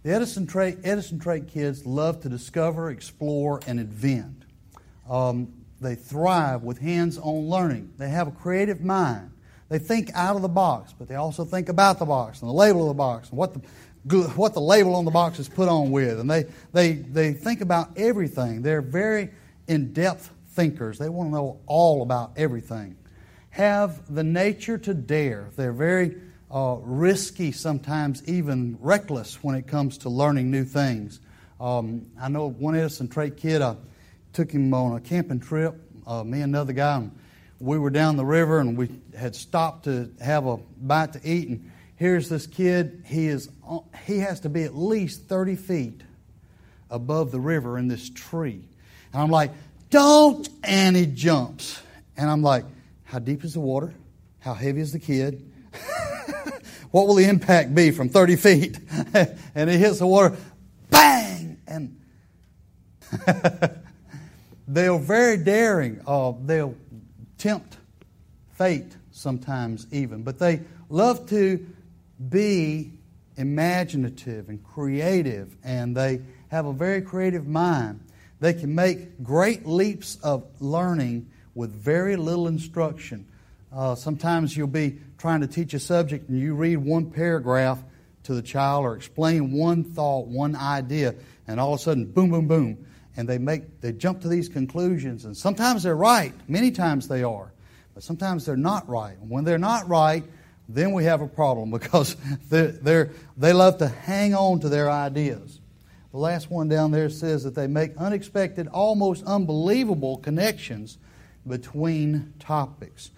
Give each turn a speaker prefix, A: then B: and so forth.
A: The Edison trait kids love to discover, explore, and invent. They thrive with hands-on learning. They have a creative mind. They think out of the box, but they also think about the box and the label of the box and what the label on the box is put on with. And they think about everything. They're very in-depth thinkers. They want to know all about everything. Have the nature to dare. They're very risky, sometimes even reckless when it comes to learning new things. I know one Edison trait kid, I took him on a camping trip, me and another guy, and we were down the river and we had stopped to have a bite to eat, and here's this kid. He has to be at least 30 feet above the river in this tree. And I'm like, don't, and he jumps. And I'm like, how deep is the water? How heavy is the kid? What will the impact be from 30 feet? And he hits the water, bang! And they're very daring. They'll tempt fate sometimes even. But they love to be imaginative and creative, and they have a very creative mind. They can make great leaps of learning with very little instruction. Sometimes you'll be trying to teach a subject and you read one paragraph to the child or explain one thought, one idea, and all of a sudden, boom, boom, boom. And they jump to these conclusions. And sometimes they're right. Many times they are. But sometimes they're not right. And when they're not right, then we have a problem because they love to hang on to their ideas. The last one down there says that they make unexpected, almost unbelievable connections between topics.